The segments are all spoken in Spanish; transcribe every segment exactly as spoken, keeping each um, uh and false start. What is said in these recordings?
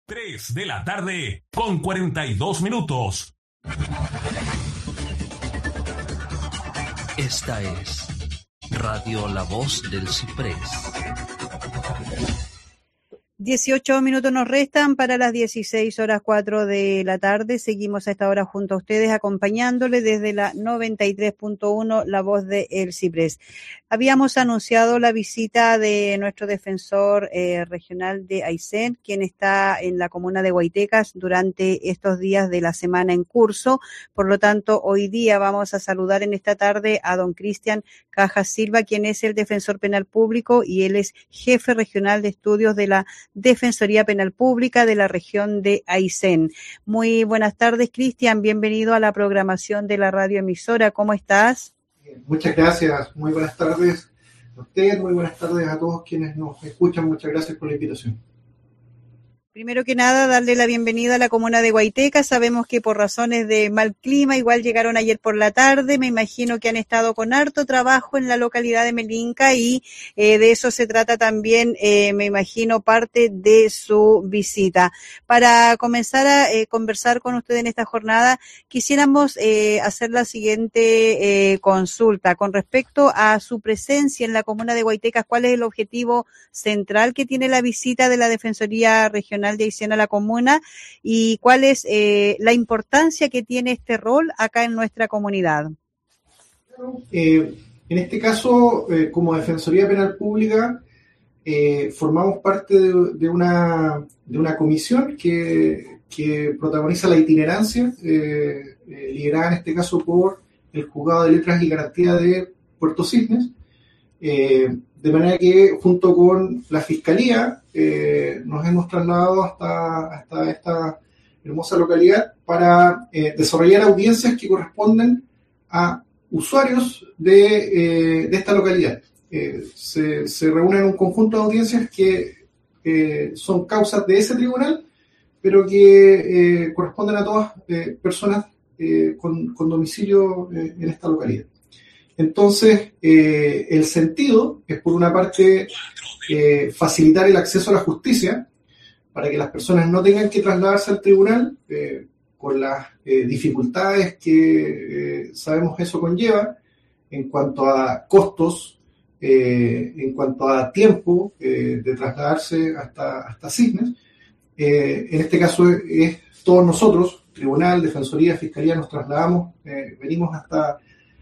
tres de la tarde con cuarenta y dos minutos. Esta es Radio La Voz del Ciprés. dieciocho minutos nos restan para las dieciséis horas cuatro de la tarde. Seguimos a esta hora junto a ustedes acompañándole desde la noventa y tres punto uno, La Voz de El Ciprés. Habíamos anunciado la visita de nuestro defensor eh, regional de Aysén, quien está en la comuna de Guaitecas durante estos días de la semana en curso. Por lo tanto, hoy día vamos a saludar en esta tarde a don Cristian Cajas Silva, quien es el defensor penal público y él es jefe regional de estudios de la Defensoría Penal Pública de la región de Aysén. Muy buenas tardes, Cristian. Bienvenido a la programación de la radioemisora. ¿Cómo estás? Muchas gracias. Muy buenas tardes a usted, muy buenas tardes a todos quienes nos escuchan. Muchas gracias por la invitación. Primero que nada, darle la bienvenida a la comuna de Guaitecas. Sabemos que por razones de mal clima, igual llegaron ayer por la tarde. Me imagino que han estado con harto trabajo en la localidad de Melinca y eh, de eso se trata también, eh, me imagino, parte de su visita. Para comenzar a eh, conversar con usted en esta jornada, quisiéramos eh, hacer la siguiente eh, consulta con respecto a su presencia en la comuna de Guaitecas. ¿Cuál es el objetivo central que tiene la visita de la Defensoría Regional de Aysén a la comuna y cuál es eh, la importancia que tiene este rol acá en nuestra comunidad? Eh, en este caso, eh, como Defensoría Penal Pública, eh, formamos parte de, de, una, de una comisión que, que protagoniza la itinerancia, eh, eh, liderada en este caso por el Juzgado de Letras y Garantía de Puerto Cisnes. Eh, de manera que junto con la Fiscalía eh, nos hemos trasladado hasta, hasta esta hermosa localidad para eh, desarrollar audiencias que corresponden a usuarios de, eh, de esta localidad. Eh, se, se reúnen un conjunto de audiencias que eh, son causas de ese tribunal, pero que eh, corresponden a todas eh, personas eh, con, con domicilio eh, en esta localidad. Entonces, eh, el sentido es, por una parte, eh, facilitar el acceso a la justicia para que las personas no tengan que trasladarse al tribunal eh, con las eh, dificultades que eh, sabemos eso conlleva en cuanto a costos, eh, en cuanto a tiempo eh, de trasladarse hasta, hasta Cisnes. Eh, en este caso es, es todos nosotros, tribunal, defensoría, fiscalía, nos trasladamos, eh, venimos hasta...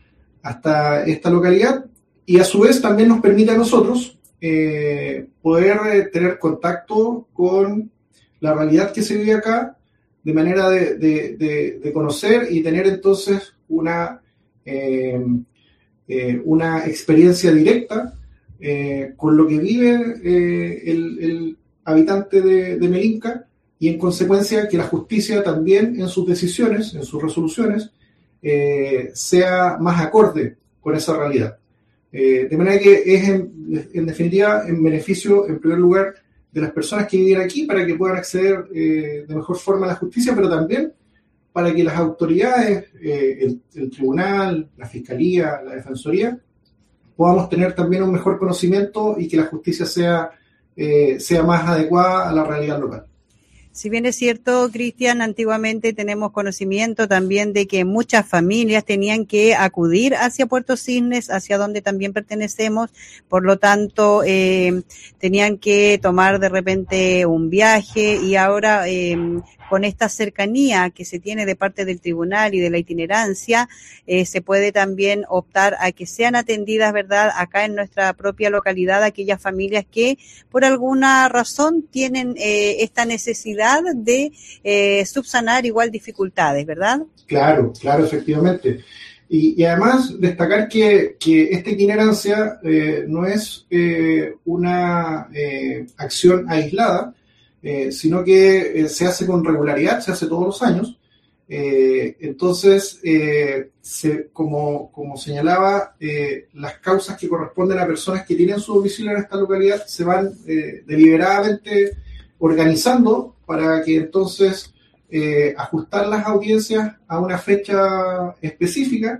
hasta esta localidad y a su vez también nos permite a nosotros eh, poder eh, tener contacto con la realidad que se vive acá de manera de, de, de, de conocer y tener entonces una, eh, eh, una experiencia directa eh, con lo que vive eh, el, el habitante de, de Melinca y en consecuencia que la justicia también en sus decisiones, en sus resoluciones, Eh, sea más acorde con esa realidad. Eh, de manera que es en, en definitiva en beneficio, en primer lugar, de las personas que viven aquí para que puedan acceder eh, de mejor forma a la justicia, pero también para que las autoridades, eh, el, el tribunal, la fiscalía, la defensoría, podamos tener también un mejor conocimiento y que la justicia sea, eh, sea más adecuada a la realidad local. Si bien es cierto, Cristian, antiguamente tenemos conocimiento también de que muchas familias tenían que acudir hacia Puerto Cisnes, hacia donde también pertenecemos, por lo tanto, eh, tenían que tomar de repente un viaje y ahora eh, con esta cercanía que se tiene de parte del tribunal y de la itinerancia, eh, se puede también optar a que sean atendidas, ¿verdad?, acá en nuestra propia localidad, aquellas familias que por alguna razón tienen eh, esta necesidad de eh, subsanar igual dificultades, ¿verdad? Claro, claro, efectivamente. Y, y además destacar que, que esta itinerancia eh, no es eh, una eh, acción aislada, eh, sino que eh, se hace con regularidad, se hace todos los años. Eh, entonces, eh, se, como, como señalaba, eh, las causas que corresponden a personas que tienen su domicilio en esta localidad se van eh, deliberadamente organizando para que entonces eh, ajustar las audiencias a una fecha específica,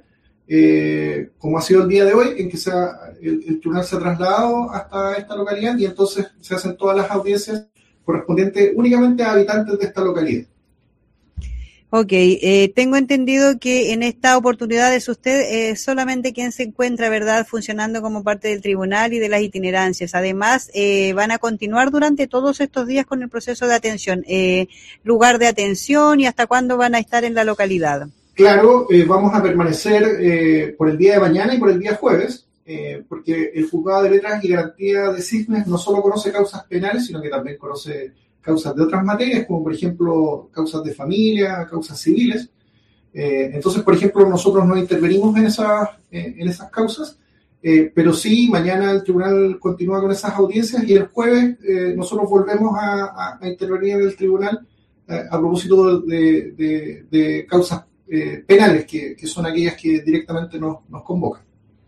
eh, como ha sido el día de hoy, en que se ha, el, el tribunal se ha trasladado hasta esta localidad y entonces se hacen todas las audiencias correspondiente únicamente a habitantes de esta localidad. Ok, eh, tengo entendido que en esta oportunidad es usted eh, solamente quien se encuentra, ¿verdad?, funcionando como parte del tribunal y de las itinerancias. Además, eh, van a continuar durante todos estos días con el proceso de atención. Eh, lugar de atención y hasta cuándo van a estar en la localidad. Claro, eh, vamos a permanecer eh, por el día de mañana y por el día jueves, eh, porque el Juzgado de Letras y Garantía de Cisnes no solo conoce causas penales, sino que también conoce causas de otras materias, como por ejemplo causas de familia, causas civiles. Eh, entonces, por ejemplo, nosotros no intervenimos en esas, eh, en esas causas, eh, pero sí, mañana el tribunal continúa con esas audiencias y el jueves eh, nosotros volvemos a, a, a intervenir en el tribunal eh, a propósito de, de, de causas eh, penales, que, que son aquellas que directamente nos, nos convocan.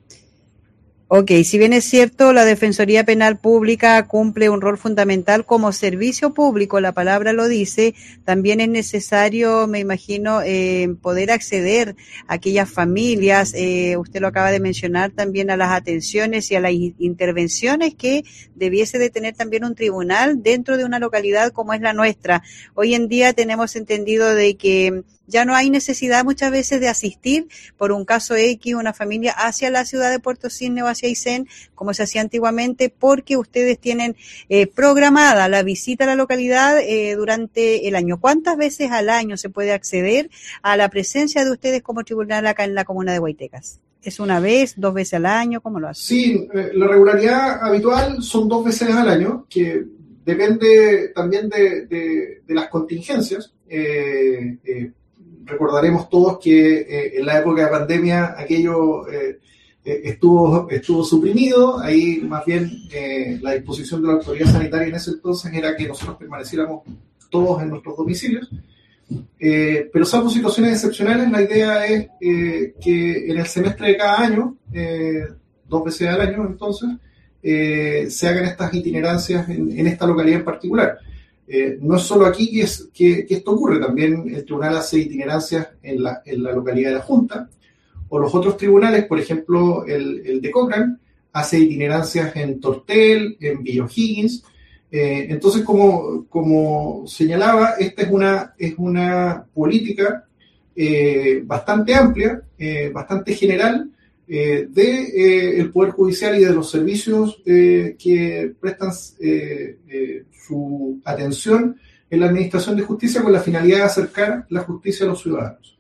Ok, si bien es cierto, la Defensoría Penal Pública cumple un rol fundamental como servicio público, la palabra lo dice, también es necesario, me imagino, eh, poder acceder a aquellas familias, eh, usted lo acaba de mencionar, también a las atenciones y a las intervenciones que debiese de tener también un tribunal dentro de una localidad como es la nuestra. Hoy en día tenemos entendido de que ya no hay necesidad muchas veces de asistir por un caso X, una familia hacia la ciudad de Puerto Cisnes o hacia Aysén, como se hacía antiguamente, porque ustedes tienen eh, programada la visita a la localidad eh, durante el año. ¿Cuántas veces al año se puede acceder a la presencia de ustedes como tribunal acá en la comuna de Guaytecas? ¿Es una vez, dos veces al año? ¿Cómo lo hacen? Sí, eh, la regularidad habitual son dos veces al año, que depende también de, de, de las contingencias. Eh, eh, Recordaremos todos que eh, en la época de pandemia aquello eh, eh, estuvo, estuvo suprimido. Ahí más bien eh, la disposición de la autoridad sanitaria en ese entonces era que nosotros permaneciéramos todos en nuestros domicilios. Eh, pero salvo situaciones excepcionales, la idea es eh, que en el semestre de cada año, eh, dos veces al año entonces, eh, se hagan estas itinerancias en, en esta localidad en particular. Eh, no es solo aquí que, es, que, que esto ocurre, también el tribunal hace itinerancias en la, en la localidad de La Junta, o los otros tribunales, por ejemplo, el, el de Cochrane, hace itinerancias en Tortel, en Villa O'Higgins. Eh, entonces, como, como señalaba, esta es una, es una política eh, bastante amplia, eh, bastante general, eh, de eh, el Poder Judicial y de los servicios eh, que prestan eh, eh, su atención en la Administración de Justicia con la finalidad de acercar la justicia a los ciudadanos.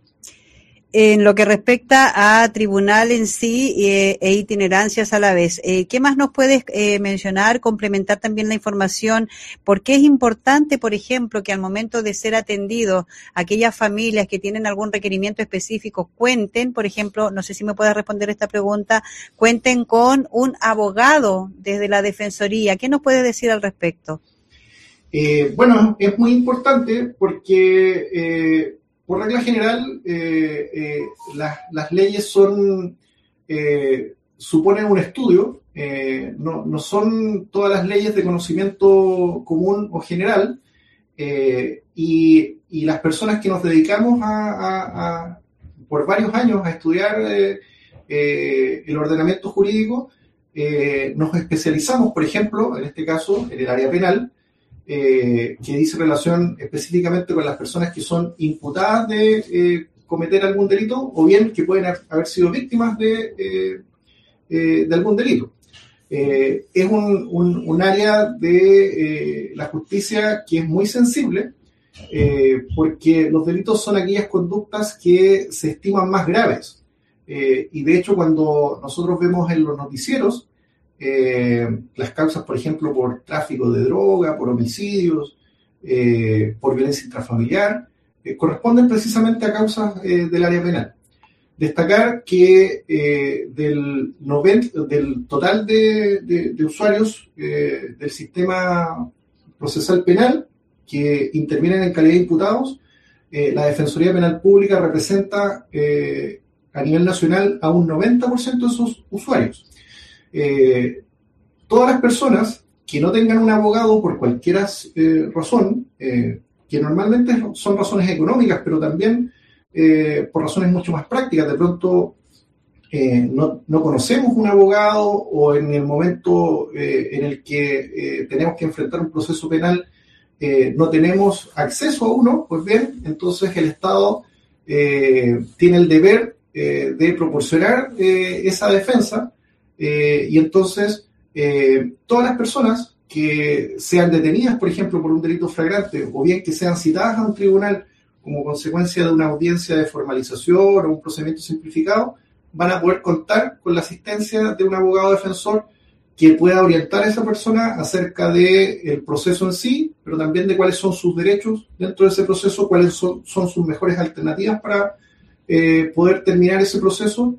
En lo que respecta a tribunal en sí eh, e itinerancias a la vez, eh, ¿qué más nos puedes eh, mencionar, complementar también la información? ¿Por qué es importante, por ejemplo, que al momento de ser atendidos aquellas familias que tienen algún requerimiento específico cuenten, por ejemplo, no sé si me puedes responder esta pregunta, cuenten con un abogado desde la Defensoría? ¿Qué nos puedes decir al respecto? Eh, bueno, es muy importante porque... Eh, Por regla general, eh, eh, las, las leyes son eh, suponen un estudio, eh, no, no son todas las leyes de conocimiento común o general, eh, y, y las personas que nos dedicamos a, a, a, por varios años a estudiar eh, eh, el ordenamiento jurídico, eh, nos especializamos, por ejemplo, en este caso, en el área penal, Eh, que dice relación específicamente con las personas que son imputadas de eh, cometer algún delito o bien que pueden haber sido víctimas de, eh, eh, de algún delito. Eh, es un, un, un área de eh, la justicia que es muy sensible eh, porque los delitos son aquellas conductas que se estiman más graves. Eh, y de hecho, cuando nosotros vemos en los noticieros Eh, las causas, por ejemplo, por tráfico de droga, por homicidios, eh, por violencia intrafamiliar, eh, corresponden precisamente a causas eh, del área penal. Destacar que eh, del, noventa, del total de, de, de usuarios eh, del sistema procesal penal que intervienen en calidad de imputados, eh, la Defensoría Penal Pública representa eh, a nivel nacional a un noventa por ciento de sus usuarios. Eh, todas las personas que no tengan un abogado por cualquier eh, razón, eh, que normalmente son razones económicas, pero también eh, por razones mucho más prácticas, de pronto eh, no, no conocemos un abogado o en el momento eh, en el que eh, tenemos que enfrentar un proceso penal eh, no tenemos acceso a uno, pues bien, entonces el Estado eh, tiene el deber eh, de proporcionar eh, esa defensa eh, y entonces eh, todas las personas que sean detenidas, por ejemplo, por un delito flagrante, o bien que sean citadas a un tribunal como consecuencia de una audiencia de formalización o un procedimiento simplificado, van a poder contar con la asistencia de un abogado defensor que pueda orientar a esa persona acerca del proceso en sí, pero también de cuáles son sus derechos dentro de ese proceso, cuáles son, son sus mejores alternativas para eh, poder terminar ese proceso,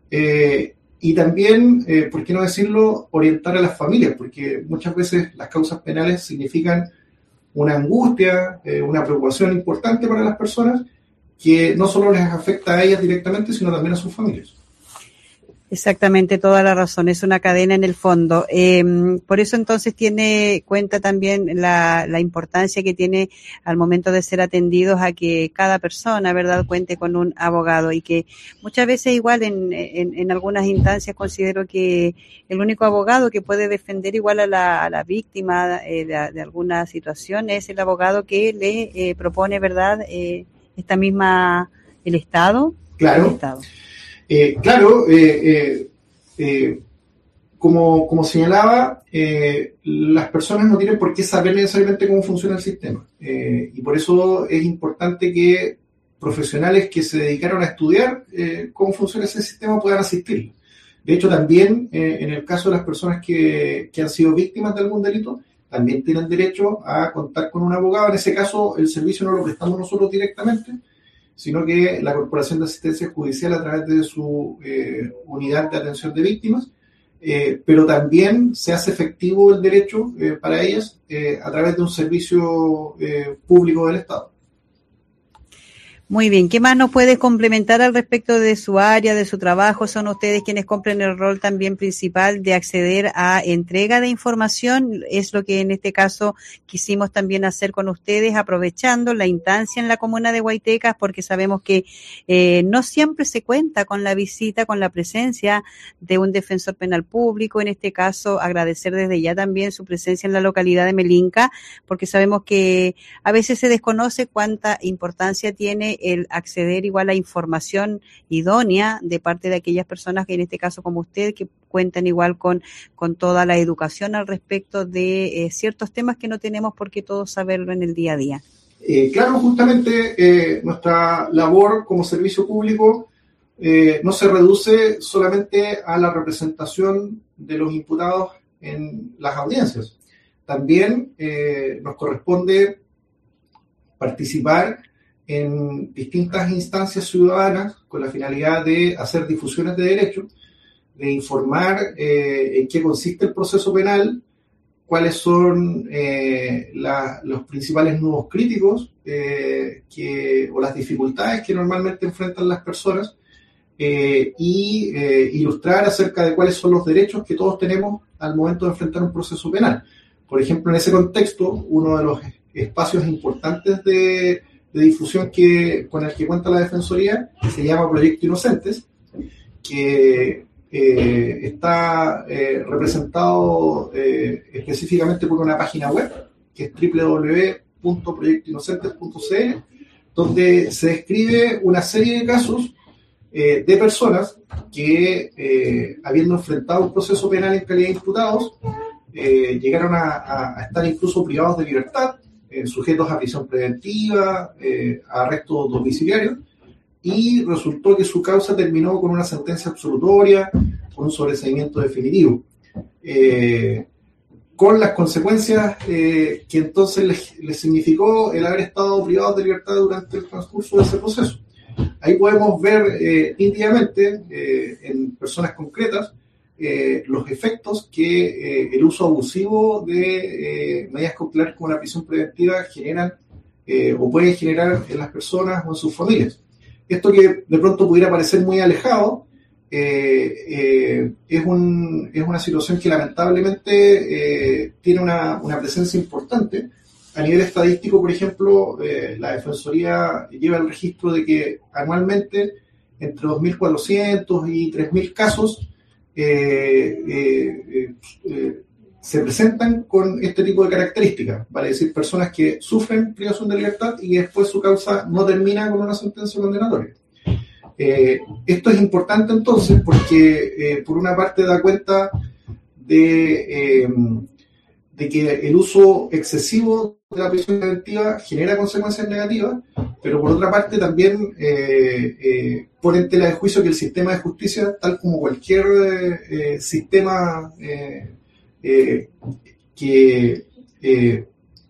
eh, y también, eh, por qué no decirlo, orientar a las familias, porque muchas veces las causas penales significan una angustia, eh, una preocupación importante para las personas, que no solo les afecta a ellas directamente, sino también a sus familias. Exactamente, toda la razón, es una cadena en el fondo. Eh, por eso entonces tiene cuenta también la, la importancia que tiene al momento de ser atendidos a que cada persona, ¿verdad?, cuente con un abogado, y que muchas veces igual en, en, en algunas instancias considero que el único abogado que puede defender igual a la, a la víctima eh, de, de alguna situación es el abogado que le eh, propone, ¿verdad?, eh, esta misma, el Estado. Claro. El Estado. Eh, claro, eh, eh, eh, como, como señalaba, eh, las personas no tienen por qué saber necesariamente cómo funciona el sistema. Eh, y por eso es importante que profesionales que se dedicaron a estudiar eh, cómo funciona ese sistema puedan asistir. De hecho, también eh, en el caso de las personas que, que han sido víctimas de algún delito, también tienen derecho a contar con un abogado. En ese caso, el servicio no lo prestamos nosotros directamente, sino que la Corporación de Asistencia Judicial a través de su eh, unidad de atención de víctimas, eh, pero también se hace efectivo el derecho eh, para ellas eh, a través de un servicio eh, público del Estado. Muy bien, ¿qué más nos puedes complementar al respecto de su área, de su trabajo? Son ustedes quienes cumplen el rol también principal de acceder a entrega de información. Es lo que en este caso quisimos también hacer con ustedes, aprovechando la instancia en la comuna de Guaitecas, porque sabemos que eh, no siempre se cuenta con la visita, con la presencia de un defensor penal público. En este caso, agradecer desde ya también su presencia en la localidad de Melinca, porque sabemos que a veces se desconoce cuánta importancia tiene el acceder igual a información idónea de parte de aquellas personas que en este caso como usted, que cuentan igual con, con toda la educación al respecto de eh, ciertos temas que no tenemos por qué todos saberlo en el día a día. Eh, claro, justamente eh, nuestra labor como servicio público eh, no se reduce solamente a la representación de los imputados en las audiencias. También eh, nos corresponde participar en distintas instancias ciudadanas con la finalidad de hacer difusiones de derechos, de informar eh, en qué consiste el proceso penal, cuáles son eh, la, los principales nudos críticos eh, que, o las dificultades que normalmente enfrentan las personas, eh, y eh, ilustrar acerca de cuáles son los derechos que todos tenemos al momento de enfrentar un proceso penal. Por ejemplo, en ese contexto, uno de los espacios importantes de de difusión que, con el que cuenta la Defensoría, que se llama Proyecto Inocentes, que eh, está eh, representado eh, específicamente por una página web, que es doble u doble u doble u punto proyecto inocentes punto c l, donde se describe una serie de casos eh, de personas que, eh, habiendo enfrentado un proceso penal en calidad de imputados, eh, llegaron a, a, a estar incluso privados de libertad, Eh, sujetos a prisión preventiva, eh, a arresto domiciliario, y resultó que su causa terminó con una sentencia absolutoria, con un sobreseimiento definitivo, eh, con las consecuencias eh, que entonces les, les significó el haber estado privados de libertad durante el transcurso de ese proceso. Ahí podemos ver eh, nítidamente, eh, en personas concretas, Eh, los efectos que eh, el uso abusivo de eh, medidas cautelares como la prisión preventiva generan eh, o pueden generar en las personas o en sus familias. Esto que de pronto pudiera parecer muy alejado, eh, eh, es, un, es una situación que lamentablemente eh, tiene una, una presencia importante. A nivel estadístico, por ejemplo, eh, la Defensoría lleva el registro de que anualmente entre dos mil cuatrocientos y tres mil casos Eh, eh, eh, se presentan con este tipo de características, vale decir, personas que sufren privación de libertad y que después su causa no termina con una sentencia condenatoria. Eh, esto es importante entonces porque eh, por una parte da cuenta de, eh, de que el uso excesivo de la prisión preventiva genera consecuencias negativas, pero por otra parte también eh, eh, pone en tela de juicio que el sistema de justicia, tal como cualquier eh, sistema eh, eh, que, eh,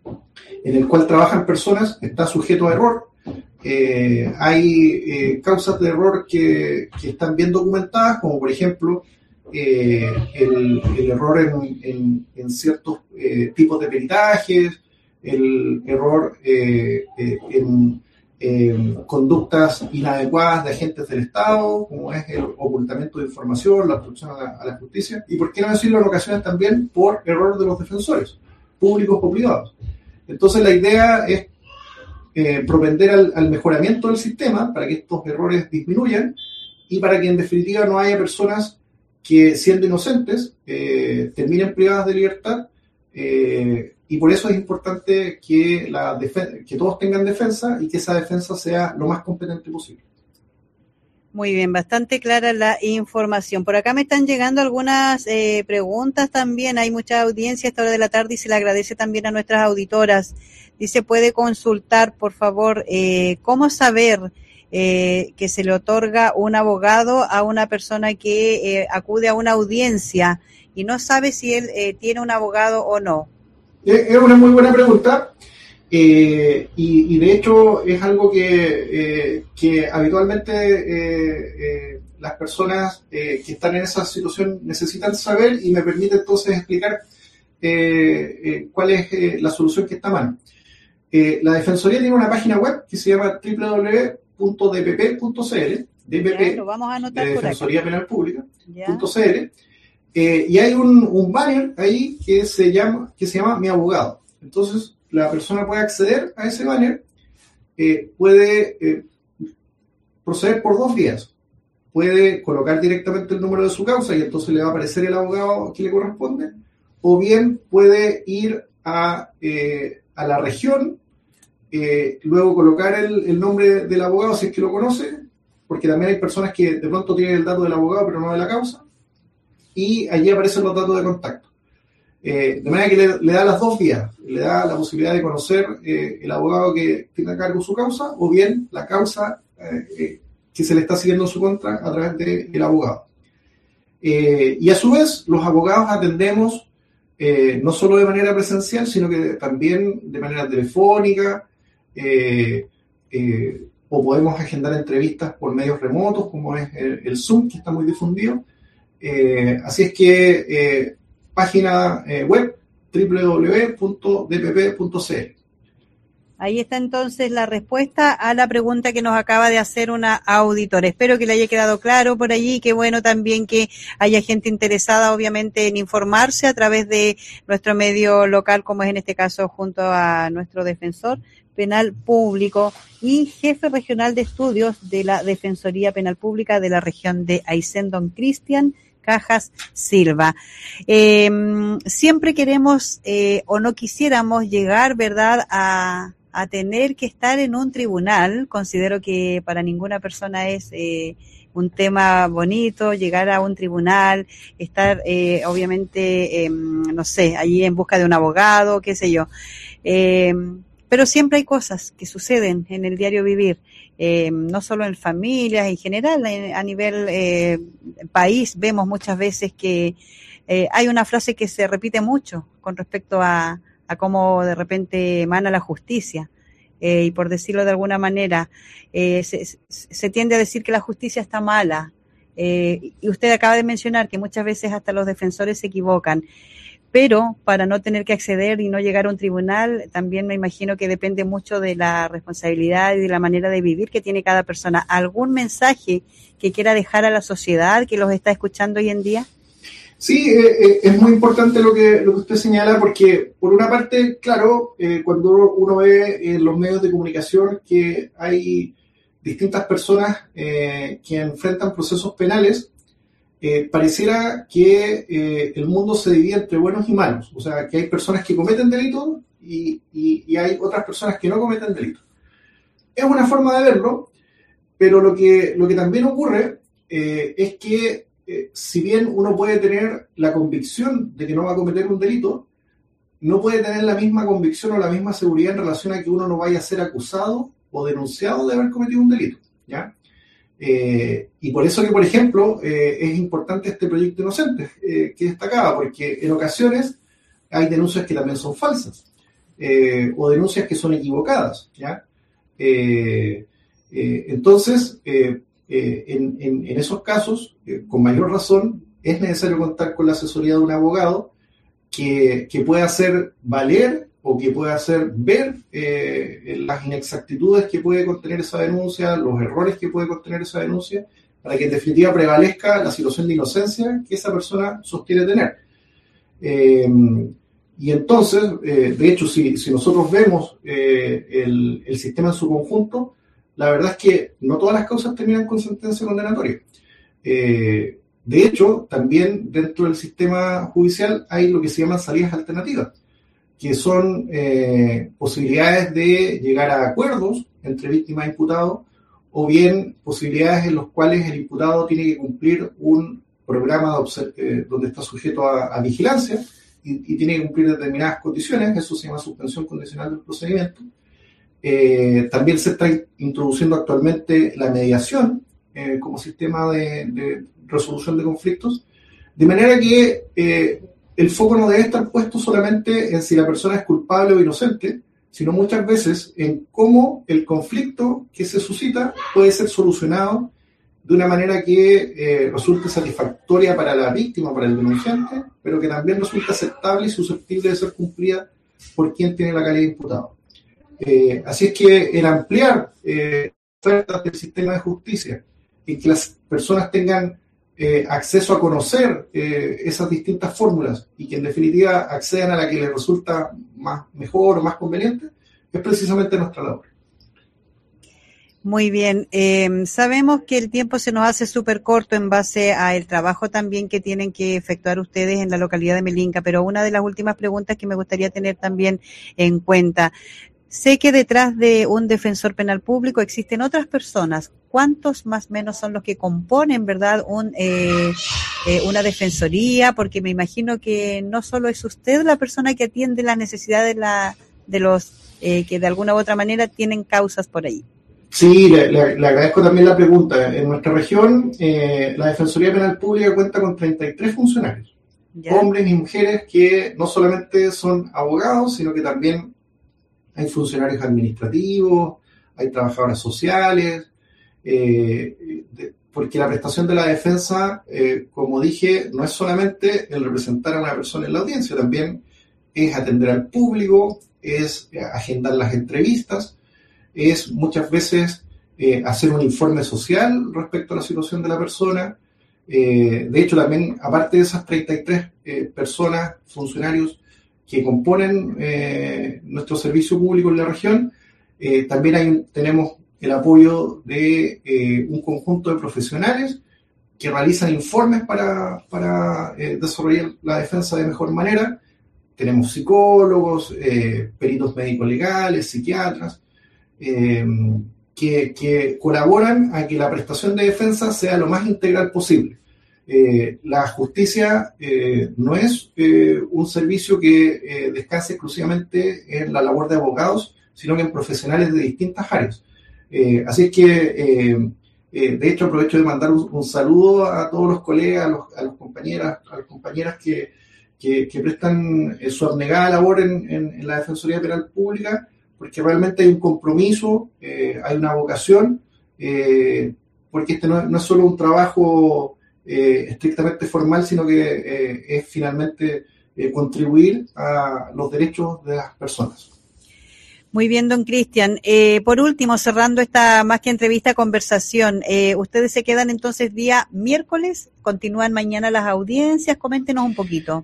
en el cual trabajan personas, está sujeto a error. Eh, hay eh, causas de error que, que están bien documentadas, como por ejemplo eh, el, el error en, en, en ciertos eh, tipos de peritajes, el error eh, eh, en eh, conductas inadecuadas de agentes del Estado, como es el ocultamiento de información, la obstrucción a la, a la justicia, y por qué no decirlo en ocasiones también por error de los defensores, públicos o privados. Entonces la idea es Eh, propender al, al mejoramiento del sistema para que estos errores disminuyan y para que en definitiva no haya personas que siendo inocentes eh, terminen privadas de libertad eh, y por eso es importante que, la defen- que todos tengan defensa y que esa defensa sea lo más competente posible. Muy bien, bastante clara la información. Por acá me están llegando algunas eh, preguntas también. Hay mucha audiencia a esta hora de la tarde y se le agradece también a nuestras auditoras. Dice, ¿puede consultar, por favor, eh, cómo saber eh, que se le otorga un abogado a una persona que eh, acude a una audiencia y no sabe si él eh, tiene un abogado o no? Es una muy buena pregunta. Eh, y, y de hecho es algo que, eh, que habitualmente eh, eh, las personas eh, que están en esa situación necesitan saber y me permite entonces explicar eh, eh, cuál es eh, la solución que está a mano. Eh, la Defensoría tiene una página web que se llama doble u doble u doble u punto d p p punto c l, D P P, ya, lo vamos a anotar de por Defensoría acá. Penal Pública, punto c l, eh, y hay un, un banner ahí que se llama, que se llama Mi Abogado. Entonces la persona puede acceder a ese banner, eh, puede eh, proceder por dos vías. Puede colocar directamente el número de su causa y entonces le va a aparecer el abogado que le corresponde, o bien puede ir a, eh, a la región, eh, luego colocar el, el nombre del abogado si es que lo conoce, porque también hay personas que de pronto tienen el dato del abogado pero no de la causa, y allí aparecen los datos de contacto. Eh, de manera que le, le da las dos vías, le da la posibilidad de conocer eh, el abogado que tenga a cargo su causa, o bien la causa eh, eh, que se le está siguiendo en su contra a través del de, abogado. Eh, y a su vez, los abogados atendemos eh, no solo de manera presencial, sino que también de manera telefónica, eh, eh, o podemos agendar entrevistas por medios remotos, como es el, el Zoom, que está muy difundido. Eh, así es que eh, página eh, web doble u doble u doble u punto d p p punto c l. Ahí está entonces la respuesta a la pregunta que nos acaba de hacer una auditora. Espero que le haya quedado claro por allí. Qué bueno también que haya gente interesada, obviamente, en informarse a través de nuestro medio local, como es en este caso junto a nuestro defensor penal público y jefe regional de estudios de la Defensoría Penal Pública de la región de Aysén, don Cristian Cajas Silva. Eh, siempre queremos eh, o no quisiéramos llegar, ¿verdad?, a, a tener que estar en un tribunal. Considero que para ninguna persona es eh, un tema bonito llegar a un tribunal, estar eh, obviamente, eh, no sé, allí en busca de un abogado, qué sé yo. Eh, pero siempre hay cosas que suceden en el diario vivir. Eh, no solo en familias, en general, en, a nivel eh, país, vemos muchas veces que eh, hay una frase que se repite mucho con respecto a, a cómo de repente emana la justicia. Eh, y por decirlo de alguna manera, eh, se, se tiende a decir que la justicia está mala. Eh, y usted acaba de mencionar que muchas veces hasta los defensores se equivocan. Pero para no tener que acceder y no llegar a un tribunal, también me imagino que depende mucho de la responsabilidad y de la manera de vivir que tiene cada persona. ¿Algún mensaje que quiera dejar a la sociedad que los está escuchando hoy en día? Sí, eh, es muy importante lo que, lo que usted señala, porque por una parte, claro, eh, cuando uno ve en los medios de comunicación que hay distintas personas eh, que enfrentan procesos penales, eh, pareciera que eh, el mundo se divide entre buenos y malos, o sea, que hay personas que cometen delitos y, y, y hay otras personas que no cometen delitos. Es una forma de verlo, pero lo que, lo que también ocurre eh, es que eh, si bien uno puede tener la convicción de que no va a cometer un delito, no puede tener la misma convicción o la misma seguridad en relación a que uno no vaya a ser acusado o denunciado de haber cometido un delito, ¿ya? Eh, y por eso que, por ejemplo, eh, es importante este proyecto Inocentes, eh, que destacaba, porque en ocasiones hay denuncias que también son falsas, eh, o denuncias que son equivocadas, ¿ya? Eh, eh, entonces, eh, eh, en, en, en esos casos, eh, con mayor razón, es necesario contar con la asesoría de un abogado que, que pueda hacer valer o que pueda hacer ver eh, las inexactitudes que puede contener esa denuncia, los errores que puede contener esa denuncia, para que en definitiva prevalezca la situación de inocencia que esa persona sostiene tener. Eh, y entonces, eh, de hecho, si, si nosotros vemos eh, el, el sistema en su conjunto, la verdad es que no todas las causas terminan con sentencia condenatoria. Eh, de hecho, también dentro del sistema judicial hay lo que se llaman salidas alternativas, que son eh, posibilidades de llegar a acuerdos entre víctima e imputado, o bien posibilidades en las cuales el imputado tiene que cumplir un programa de observ- eh, donde está sujeto a, a vigilancia y, y tiene que cumplir determinadas condiciones. Eso se llama suspensión condicional del procedimiento. Eh, también se está introduciendo actualmente la mediación eh, como sistema de, de resolución de conflictos, de manera que eh, el foco no debe estar puesto solamente en si la persona es culpable o inocente, sino muchas veces en cómo el conflicto que se suscita puede ser solucionado de una manera que eh, resulte satisfactoria para la víctima, para el denunciante, pero que también resulte aceptable y susceptible de ser cumplida por quien tiene la calidad de imputado. Eh, así es que el ampliar eh, ofertas del sistema de justicia y que las personas tengan Eh, acceso a conocer eh, esas distintas fórmulas y que en definitiva accedan a la que les resulta más mejor o más conveniente, es precisamente nuestra labor. Muy bien, eh, sabemos que el tiempo se nos hace súper corto en base al trabajo también que tienen que efectuar ustedes en la localidad de Melinca, pero una de las últimas preguntas que me gustaría tener también en cuenta. Sé que detrás de un defensor penal público existen otras personas. ¿Cuántos más o menos son los que componen, verdad, un, eh, eh, una defensoría? Porque me imagino que no solo es usted la persona que atiende la necesidad de, la, de los eh, que de alguna u otra manera tienen causas por ahí. Sí, le, le, le agradezco también la pregunta. En nuestra región, eh, la Defensoría Penal Pública cuenta con treinta y tres funcionarios, ¿ya? Hombres y mujeres que no solamente son abogados, sino que también hay funcionarios administrativos, hay trabajadoras sociales, eh, de, porque la prestación de la defensa, eh, como dije, no es solamente el representar a una persona en la audiencia, también es atender al público, es agendar las entrevistas, es muchas veces eh, hacer un informe social respecto a la situación de la persona. Eh, de hecho, también, aparte de esas treinta y tres eh, personas, funcionarios, que componen eh, nuestro servicio público en la región, eh, también hay, tenemos el apoyo de eh, un conjunto de profesionales que realizan informes para, para eh, desarrollar la defensa de mejor manera. Tenemos psicólogos, eh, peritos médico-legales, psiquiatras, eh, que, que colaboran a que la prestación de defensa sea lo más integral posible. Eh, la justicia eh, no es eh, un servicio que eh, descanse exclusivamente en la labor de abogados, sino que en profesionales de distintas áreas. Eh, así es que, eh, eh, de hecho, aprovecho de mandar un, un saludo a todos los colegas, a los, a los compañeras, a las compañeras que, que, que prestan eh, su abnegada labor en, en, en la Defensoría Penal Pública, porque realmente hay un compromiso, eh, hay una vocación, eh, porque este no, no es solo un trabajo Eh, estrictamente formal, sino que eh, es finalmente eh, contribuir a los derechos de las personas. Muy bien, don Cristian. Eh, por último, cerrando esta más que entrevista, conversación, eh, ¿ustedes se quedan entonces día miércoles? ¿Continúan mañana las audiencias? Coméntenos un poquito.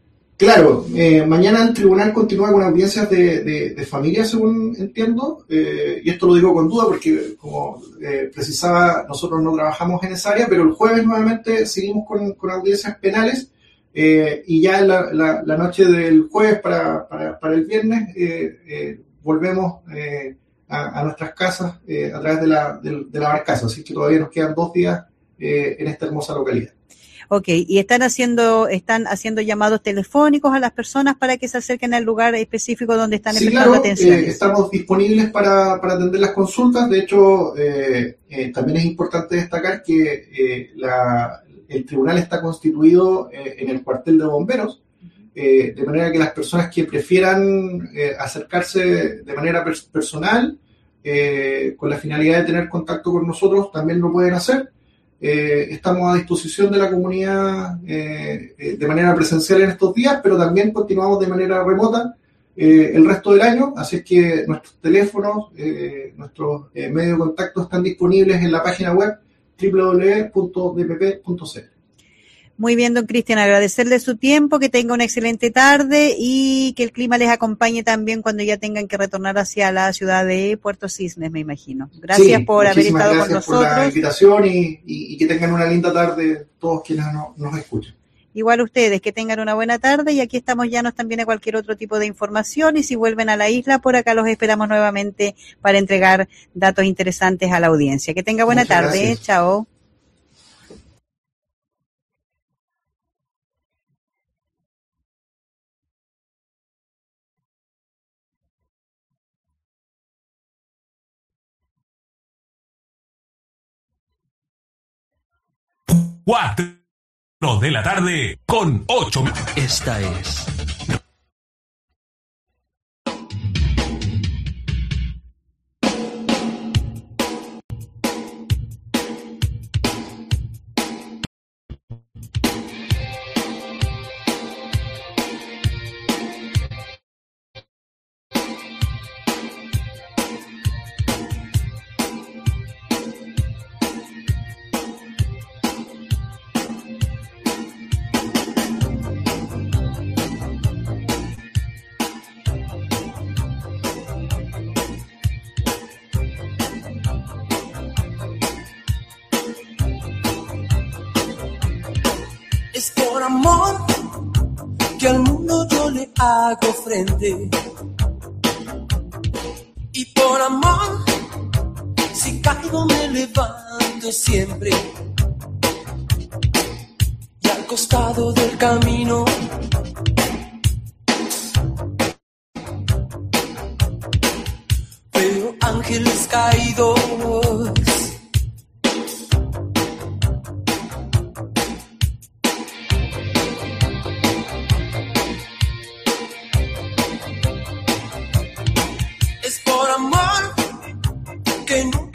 Claro, eh, mañana el tribunal continúa con audiencias de, de, de familia, según entiendo, eh, y esto lo digo con duda porque, como eh, precisaba, nosotros no trabajamos en esa área, pero el jueves nuevamente seguimos con, con audiencias penales, eh, y ya en la, la, la noche del jueves para, para, para el viernes eh, eh, volvemos eh, a, a nuestras casas eh, a través de la, de, de la barcaza, así que todavía nos quedan dos días eh, en esta hermosa localidad. Ok, y están haciendo están haciendo llamados telefónicos a las personas para que se acerquen al lugar específico donde están sí, prestando claro, atención. Eh, estamos disponibles para, para atender las consultas. De hecho, eh, eh, también es importante destacar que eh, la, el tribunal está constituido eh, en el cuartel de bomberos, eh, de manera que las personas que prefieran eh, acercarse de manera pers- personal, eh, con la finalidad de tener contacto con nosotros, también lo pueden hacer. Eh, estamos a disposición de la comunidad eh, eh, de manera presencial en estos días, pero también continuamos de manera remota eh, el resto del año, así es que nuestros teléfonos, eh, nuestros eh, medios de contacto están disponibles en la página web doble u doble u doble u punto d p p punto c l. Muy bien, don Cristian, agradecerle su tiempo, que tenga una excelente tarde y que el clima les acompañe también cuando ya tengan que retornar hacia la ciudad de Puerto Cisnes, me imagino. Gracias sí, por haber estado con gracias nosotros. por la invitación y, y, y que tengan una linda tarde todos quienes no, nos escuchan. Igual ustedes, que tengan una buena tarde y aquí estamos llanos también a cualquier otro tipo de información y si vuelven a la isla, por acá los esperamos nuevamente para entregar datos interesantes a la audiencia. Que tenga buena Muchas tarde, gracias. Chao. Cuatro de la tarde con ocho. Esta es Es por amor que al mundo yo le hago frente. Y por amor, si caigo me levanto siempre. Y al costado del camino veo ángeles caídos. Es por amor que nunca